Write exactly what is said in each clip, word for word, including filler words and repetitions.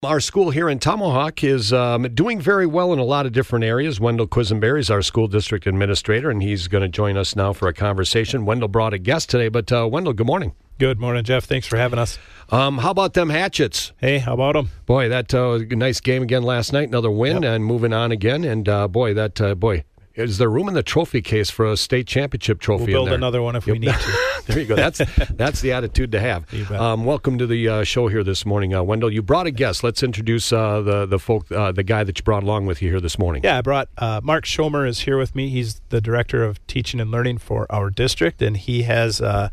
Our school here in Tomahawk is um, doing very well in a lot of different areas. Wendell Quisenberry is our school district administrator, and he's going to join us now for a conversation. Wendell brought a guest today, but uh, Wendell, good morning. Good morning, Jeff. Thanks for having us. Um, how about them Hatchets? Hey, how about them? Boy, that uh, nice game again last night, another win, yep. And moving on again. And uh, boy, that uh, boy. Is there room in the trophy case for a state championship trophy? We'll build in there? another one if yep. we need to. There you go. That's that's the attitude to have. Um, welcome to the uh, show here this morning, uh, Wendell. You brought a guest. Let's introduce uh, the the folk, uh, the guy that you brought along with you here this morning. Yeah, I brought uh, Mark Schomer is here with me. He's the director of teaching and learning for our district, and he has uh,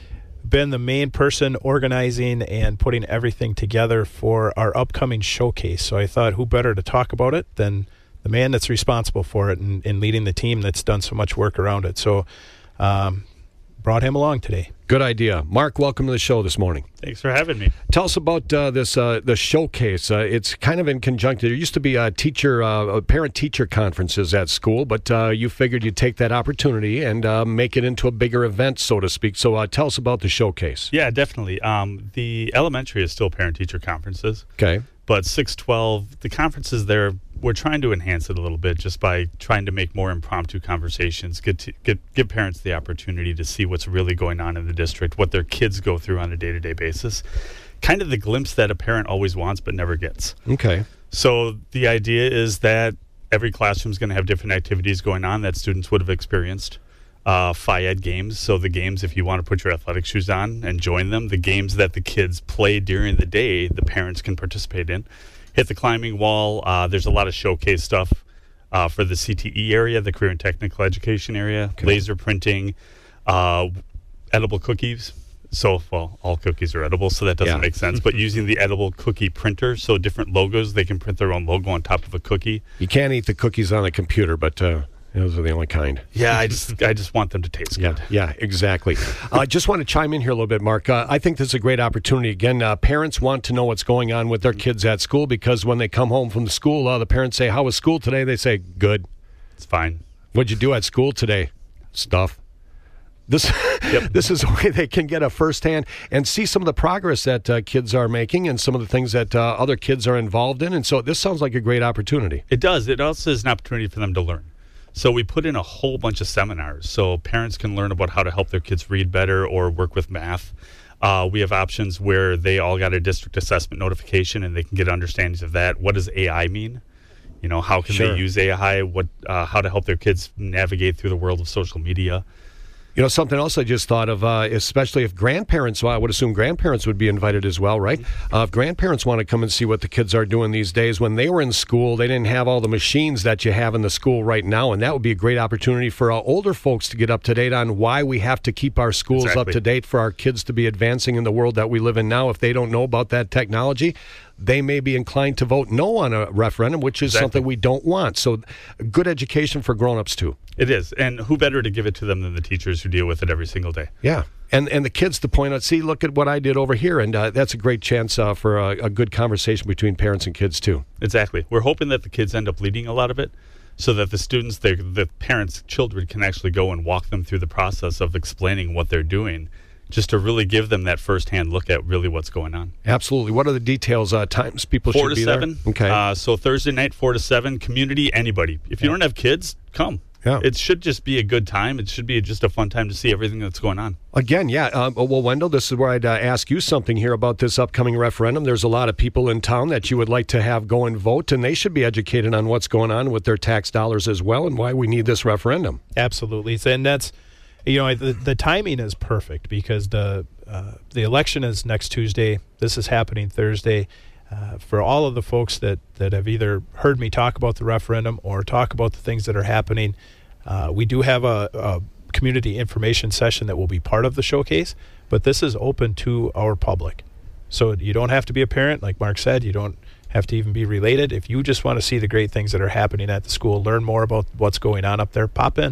been the main person organizing and putting everything together for our upcoming showcase. So I thought, who better to talk about it than the man that's responsible for it and, and leading the team that's done so much work around it. So um, brought him along today. Good idea. Mark, welcome to the show this morning. Thanks for having me. Tell us about uh, this uh, the showcase. Uh, it's kind of in conjunction. There used to be a teacher, uh, parent-teacher conferences at school, but uh, you figured you'd take that opportunity and uh, make it into a bigger event, so to speak. So uh, tell us about the showcase. Yeah, definitely. Um, the elementary is still parent-teacher conferences. Okay. But six twelve, the conferences there, we're trying to enhance it a little bit just by trying to make more impromptu conversations, get to, get give parents the opportunity to see what's really going on in the district, what their kids go through on a day-to-day basis. Kind of the glimpse that a parent always wants but never gets. Okay. So the idea is that every classroom is going to have different activities going on that students would have experienced. Uh, F I E D games, so the games, if you want to put your athletic shoes on and join them, the games that the kids play during the day, the parents can participate in. Hit the climbing wall. Uh, there's a lot of showcase stuff uh, for the C T E area, the career and technical education area, okay. Laser printing, uh, edible cookies. So, well, all cookies are edible, so that doesn't yeah. make sense. But using the edible cookie printer, so different logos, they can print their own logo on top of a cookie. You can't eat the cookies on a computer, but... Uh those are the only kind. Yeah, I just I just want them to taste good. Yeah, yeah, exactly. I uh, just want to chime in here a little bit, Mark. Uh, I think this is a great opportunity. Again, uh, parents want to know what's going on with their kids at school because when they come home from the school, uh, the parents say, "How was school today?" They say, "Good." It's fine. What'd you do at school today? Stuff. This yep. This is a way they can get a firsthand and see some of the progress that uh, kids are making and some of the things that uh, other kids are involved in. And so this sounds like a great opportunity. It does. It also is an opportunity for them to learn. So we put in a whole bunch of seminars so parents can learn about how to help their kids read better or work with math. Uh, we have options where they all got a district assessment notification and they can get understandings of that. What does A I mean? You know, how can sure. they use A I? What, uh, how to help their kids navigate through the world of social media. You know, something else I just thought of, uh, especially if grandparents, well, I would assume grandparents would be invited as well, right? Uh, if grandparents want to come and see what the kids are doing these days, when they were in school, they didn't have all the machines that you have in the school right now, and that would be a great opportunity for uh, older folks to get up to date on why we have to keep our schools exactly. up to date for our kids to be advancing in the world that we live in now. If they don't know about that technology, they may be inclined to vote no on a referendum, which is exactly. something we don't want. So good education for grown-ups, too. It is. And who better to give it to them than the teachers who deal with it every single day? Yeah. And and the kids to point out, see, look at what I did over here. And uh, that's a great chance uh, for a, a good conversation between parents and kids, too. Exactly. We're hoping that the kids end up leading a lot of it so that the students, the parents' children can actually go and walk them through the process of explaining what they're doing, just to really give them that firsthand look at really what's going on. Absolutely. What are the details, uh, times people four should to be seven. there? Okay. Uh, so Thursday night, four to seven, community, anybody. If you yeah. don't have kids, come. Yeah. It should just be a good time. It should be just a fun time to see everything that's going on. Again, yeah. Um, well, Wendell, this is where I'd uh, ask you something here about this upcoming referendum. There's a lot of people in town that you would like to have go and vote, and they should be educated on what's going on with their tax dollars as well and why we need this referendum. Absolutely. And that's, you know, the, the timing is perfect because the uh, the election is next Tuesday. This is happening Thursday. Uh, for all of the folks that, that have either heard me talk about the referendum or talk about the things that are happening, uh, we do have a, a community information session that will be part of the showcase, but this is open to our public. So you don't have to be a parent, like Mark said. You don't have to even be related. If you just want to see the great things that are happening at the school, learn more about what's going on up there, pop in.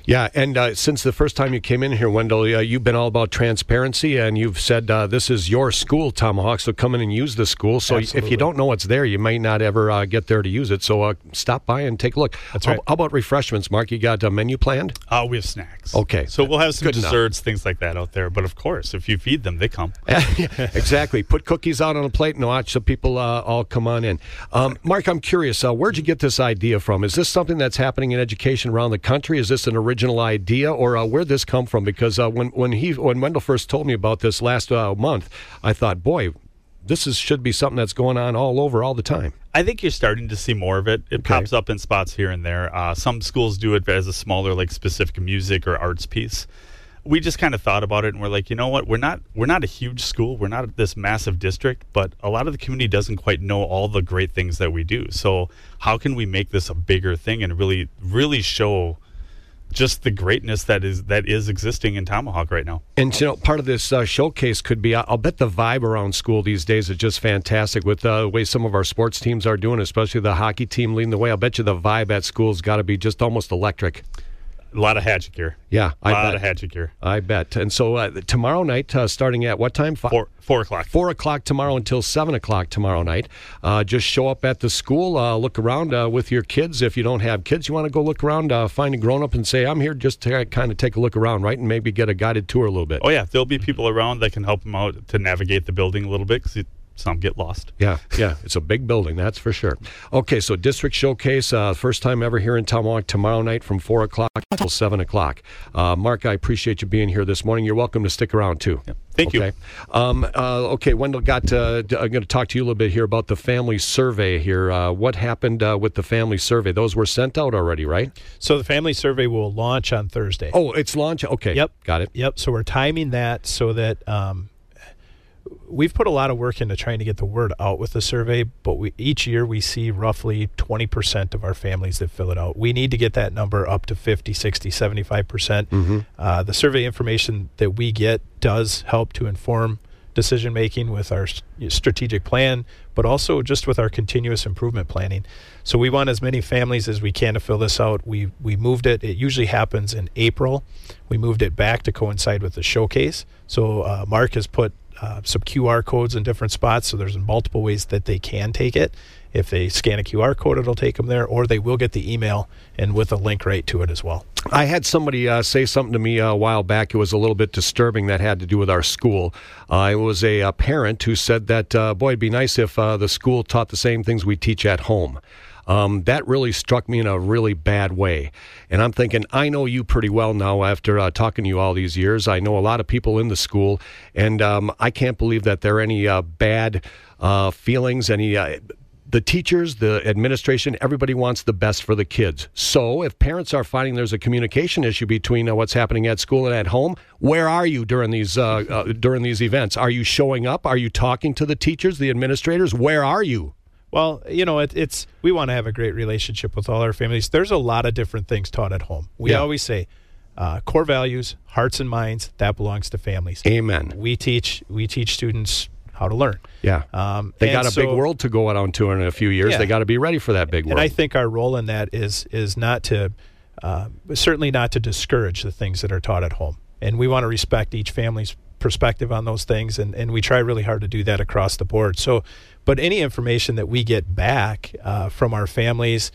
Yeah, and uh, since the first time you came in here, Wendell, uh, you've been all about transparency, and you've said uh, this is your school, Tomahawk, so come in and use the school. So Absolutely. If you don't know what's there, you may not ever uh, get there to use it. So uh, stop by and take a look. That's how, right. how about refreshments, Mark? You got a menu planned? Uh, we have snacks. Okay. So we'll have some Good enough. desserts, things like that out there. But of course, if you feed them, they come. Exactly. Put cookies out on a plate and watch so people uh, all come on in. Um, Mark, I'm curious, uh, where'd you get this idea from? Is this something that's happening in education around the country? Is this an original idea, or uh, where'd this come from? Because uh, when when he when Wendell first told me about this last uh, month, I thought, boy, this is should be something that's going on all over all the time. I think you're starting to see more of it. It Okay. pops up in spots here and there. Uh, some schools do it as a smaller, like specific music or arts piece. We just kind of thought about it, and we're like, you know what? We're not we're not a huge school. We're not this massive district, but a lot of the community doesn't quite know all the great things that we do. So how can we make this a bigger thing and really really show just the greatness that is that is existing in Tomahawk right now? And, you know, part of this uh, showcase could be, I'll bet the vibe around school these days is just fantastic with uh, the way some of our sports teams are doing, especially the hockey team leading the way. I'll bet you the vibe at school's got to be just almost electric. A lot of Hatchet gear. Yeah, A I lot bet. of Hatchet gear. I bet. And so uh, tomorrow night, uh, starting at what time? Fi- Four, four o'clock. Four o'clock tomorrow until seven o'clock tomorrow night. Uh, just show up at the school, uh, look around uh, with your kids. If you don't have kids, you want to go look around, uh, find a grown up and say, I'm here just to kind of take a look around, right? And maybe get a guided tour a little bit. Oh, yeah. There'll be people around that can help them out to navigate the building a little bit because some get lost. Yeah, yeah. It's a big building, that's for sure. Okay, so District Showcase, uh, first time ever here in Tomahawk, tomorrow night from four o'clock until seven o'clock. Uh, Mark, I appreciate you being here this morning. You're welcome to stick around, too. Yep. Thank okay. you. Um, uh, okay, Wendell, got. Uh, d- I'm going to talk to you a little bit here about the family survey here. Uh, what happened uh, with the family survey? Those were sent out already, right? So the family survey will launch on Thursday. Oh, it's launch? Okay. Yep. Got it. Yep. So we're timing that so that um, we've put a lot of work into trying to get the word out with the survey, but we, each year we see roughly twenty percent of our families that fill it out. We need to get that number up to fifty, sixty, seventy-five percent. Mm-hmm. Uh, the survey information that we get does help to inform decision making with our st- strategic plan, but also just with our continuous improvement planning. So we want as many families as we can to fill this out. We we moved it. It usually happens in April. We moved it back to coincide with the showcase. So uh, Mark has put uh, some Q R codes in different spots, so there's multiple ways that they can take it. If they scan a Q R code, it'll take them there, or they will get the email and with a link right to it as well. I had somebody uh, say something to me a while back. It was a little bit disturbing that had to do with our school. Uh, it was a, a parent who said that, uh, boy, it'd be nice if uh, the school taught the same things we teach at home. Um, that really struck me in a really bad way. And I'm thinking, I know you pretty well now after uh, talking to you all these years. I know a lot of people in the school, and um, I can't believe that there are any uh, bad uh, feelings, any... Uh, The teachers, the administration, everybody wants the best for the kids. So if parents are finding there's a communication issue between uh, what's happening at school and at home, where are you during these uh, uh, during these events? Are you showing up? Are you talking to the teachers, the administrators? Where are you? Well, you know, it, it's we want to have a great relationship with all our families. There's a lot of different things taught at home. We Yeah. always say uh, core values, hearts and minds, that belongs to families. Amen. We teach we teach students how to learn. Yeah. Um, They and got a so- big world to go out on tour in a few years. Yeah. They got to be ready for that big world. And I think our role in that is is not to uh, certainly not to discourage the things that are taught at home. And we want to respect each family's perspective on those things, and, and we try really hard to do that across the board. So, but any information that we get back uh, from our families,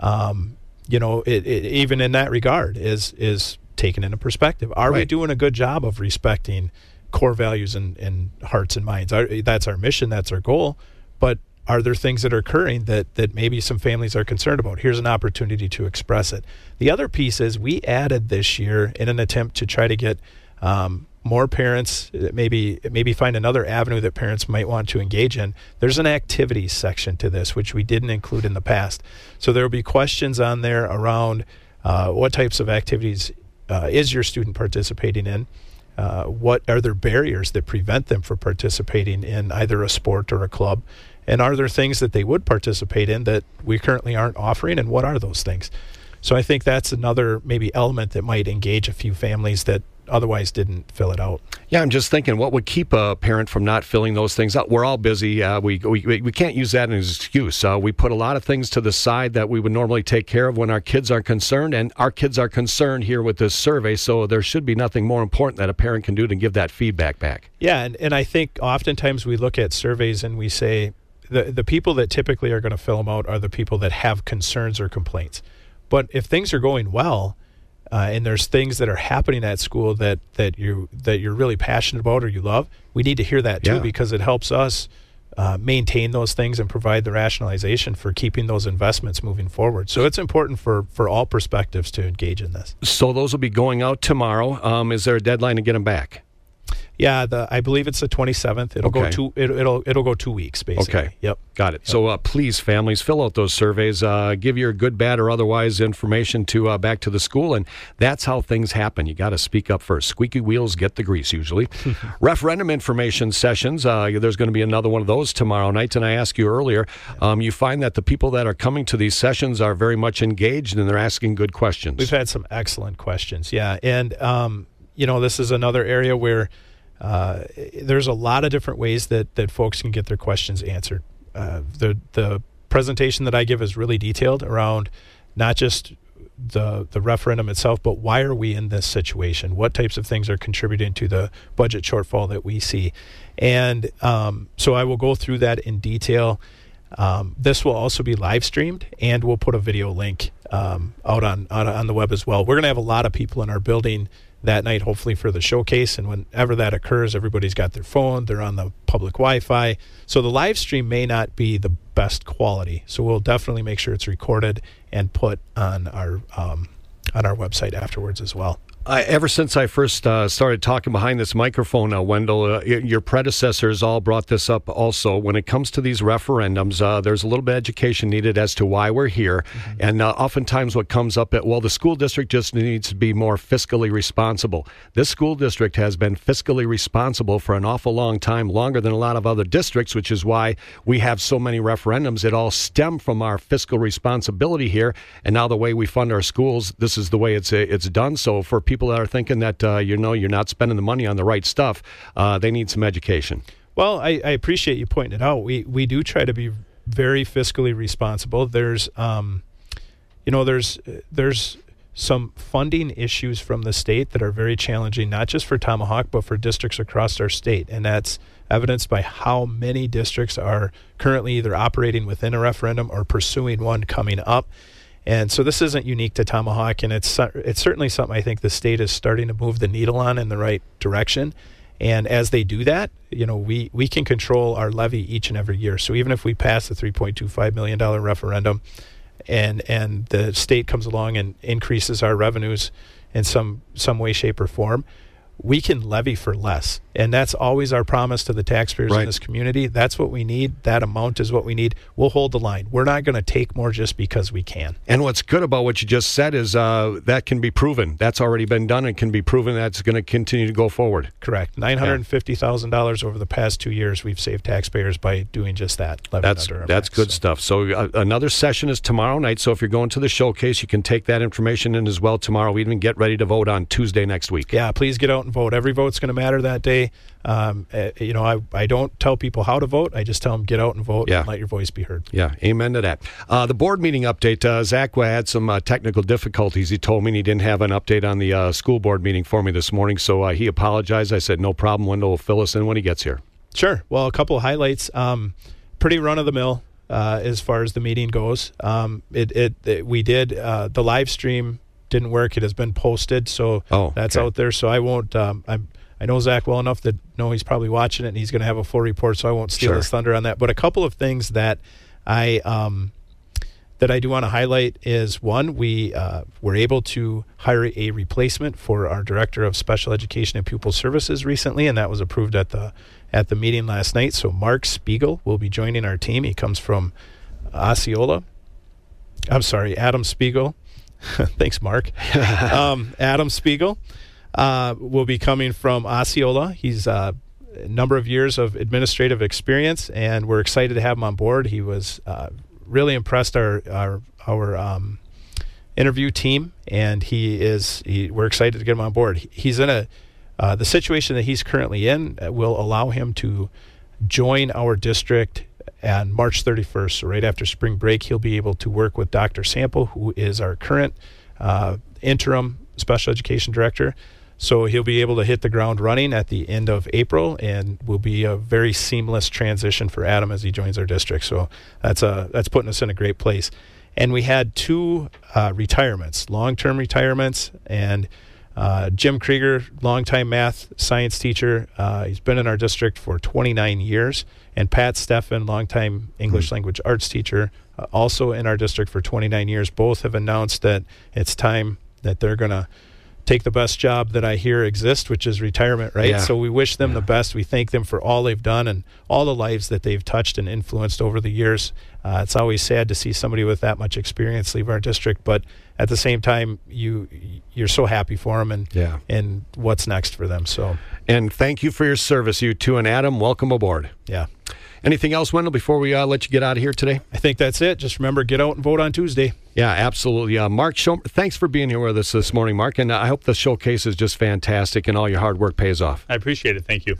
um, you know, it, it, even in that regard, is is taken into perspective. Are we Right. doing a good job of respecting core values and, and hearts and minds? Our, that's our mission, that's our goal. But are there things that are occurring that, that maybe some families are concerned about? Here's an opportunity to express it. The other piece is we added this year in an attempt to try to get um, more parents, maybe maybe find another avenue that parents might want to engage in. There's an activities section to this, which we didn't include in the past. So there will be questions on there around uh, what types of activities uh, is your student participating in? Uh, what are there barriers that prevent them from participating in either a sport or a club? And are there things that they would participate in that we currently aren't offering? And what are those things? So I think that's another maybe element that might engage a few families that otherwise didn't fill it out. Yeah, I'm just thinking, what would keep a parent from not filling those things out? We're all busy. Uh, we, we we can't use that as an excuse. Uh, we put a lot of things to the side that we would normally take care of when our kids are concerned, and our kids are concerned here with this survey, so there should be nothing more important that a parent can do to give that feedback back. Yeah, and, and I think oftentimes we look at surveys and we say the, the people that typically are going to fill them out are the people that have concerns or complaints. But if things are going well, Uh, and there's things that are happening at school that, that you that you're really passionate about or you love, we need to hear that too, yeah. because it helps us uh, maintain those things and provide the rationalization for keeping those investments moving forward. So it's important for, for all perspectives to engage in this. So those will be going out tomorrow. Um, is there a deadline to get them back? Yeah, the I believe it's the twenty-seventh. It'll Okay. go two. It, it'll it'll go two weeks basically. Okay. Yep. Got it. So uh, please, families, fill out those surveys. Uh, give your good, bad, or otherwise information to uh, back to the school, and that's how things happen. You got to speak up first. Squeaky wheels get the grease usually. Referendum information sessions. Uh, there's going to be another one of those tomorrow night. And I asked you earlier, um, you find that the people that are coming to these sessions are very much engaged and they're asking good questions. We've had some excellent questions. Yeah, and um, you know, this is another area where. Uh, there's a lot of different ways that, that folks can get their questions answered. Uh, the the presentation that I give is really detailed around not just the the referendum itself, but why are we in this situation? What types of things are contributing to the budget shortfall that we see? And um, so I will go through that in detail. Um, this will also be live streamed, and we'll put a video link um, out on, on on the web as well. We're going to have a lot of people in our building that night, hopefully for the showcase, and whenever that occurs, everybody's got their phone, they're on the public Wi-Fi, so the live stream may not be the best quality, so we'll definitely make sure it's recorded and put on our um, on our website afterwards as well. Uh, ever since I first uh, started talking behind this microphone, uh, Wendell, uh, your predecessors all brought this up also. When it comes to these referendums, uh, there's a little bit of education needed as to why we're here. Mm-hmm. And uh, oftentimes what comes up, at, well, the school district just needs to be more fiscally responsible. This school district has been fiscally responsible for an awful long time, longer than a lot of other districts, which is why we have so many referendums. It all stemmed from our fiscal responsibility here. And now the way we fund our schools, this is the way it's, it's done. So for people People that are thinking that uh, you know you're not spending the money on the right stuff, uh, they need some education. Well, I, I appreciate you pointing it out. We we do try to be very fiscally responsible. There's, um, you know, there's there's some funding issues from the state that are very challenging, not just for Tomahawk, but for districts across our state, and that's evidenced by how many districts are currently either operating within a referendum or pursuing one coming up. And so this isn't unique to Tomahawk, and it's it's certainly something I think the state is starting to move the needle on in the right direction. And as they do that, you know, we, we can control our levy each and every year. So even if we pass the three point two five million dollars referendum and and the state comes along and increases our revenues in some, some way, shape, or form, we can levy for less. And that's always our promise to the taxpayers right. in this community. That's what we need. That amount is what we need. We'll hold the line. We're not going to take more just because we can. And what's good about what you just said is uh, that can be proven. That's already been done and can be proven that's going to continue to go forward. Correct. nine hundred fifty thousand dollars over the past two years we've saved taxpayers by doing just that. That's that's good so. stuff. So uh, another session is tomorrow night. So if you're going to the showcase, you can take that information in as well tomorrow. We even get ready to vote on Tuesday next week. Yeah, please get out and vote. Every vote's going to matter that day. Um, uh, you know, I, I don't tell people how to vote. I just tell them get out and vote yeah. and let your voice be heard. Yeah, amen to that. Uh, the board meeting update. Uh, Zach had some uh, technical difficulties. He told me he didn't have an update on the uh, school board meeting for me this morning, so uh, he apologized. I said, no problem. Wendell will fill us in when he gets here. Sure. Well, a couple of highlights. Um, pretty run-of-the-mill uh, as far as the meeting goes. Um, it, it, it we did uh, the live stream didn't work. It has been posted, so oh, that's okay. out there. So I won't. Um, I'm. I know Zach well enough that know he's probably watching it, and he's going to have a full report. So I won't steal sure. his thunder on that. But a couple of things that I um, that I do want to highlight is one, we uh, were able to hire a replacement for our director of special education and pupil services recently, and that was approved at the at the meeting last night. So Mark Spiegel will be joining our team. He comes from Osceola. I'm sorry, Adam Spiegel. Thanks, Mark. um, Adam Spiegel uh, will be coming from Osceola. He's uh, a number of years of administrative experience, and we're excited to have him on board. He was uh, really impressed our our our um, interview team, and he is. He, we're excited to get him on board. He, he's in a uh, the situation that he's currently in will allow him to join our district on March thirty-first. So right after spring break, he'll be able to work with Doctor Sample, who is our current uh, interim special education director. So he'll be able to hit the ground running at the end of April, and will be a very seamless transition for Adam as he joins our district. So that's a that's putting us in a great place. And we had two uh, retirements, long-term retirements, and uh, Jim Krieger, longtime math science teacher. Uh, he's been in our district for twenty-nine years, and Pat Steffen, longtime English mm-hmm. language arts teacher, uh, also in our district for twenty-nine years. Both have announced that it's time that they're going to take the best job that I hear exists, which is retirement, right? Yeah. So we wish them yeah. the best. We thank them for all they've done and all the lives that they've touched and influenced over the years. Uh, it's always sad to see somebody with that much experience leave our district, but at the same time, you you're so happy for them and yeah. and what's next for them. So, and thank you for your service, you two, and Adam. Welcome aboard. Yeah. Anything else, Wendell, before we uh, let you get out of here today? I think that's it. Just remember, get out and vote on Tuesday. Yeah, absolutely. Uh, Mark, show, thanks for being here with us this morning, Mark, and I hope the showcase is just fantastic and all your hard work pays off. I appreciate it. Thank you.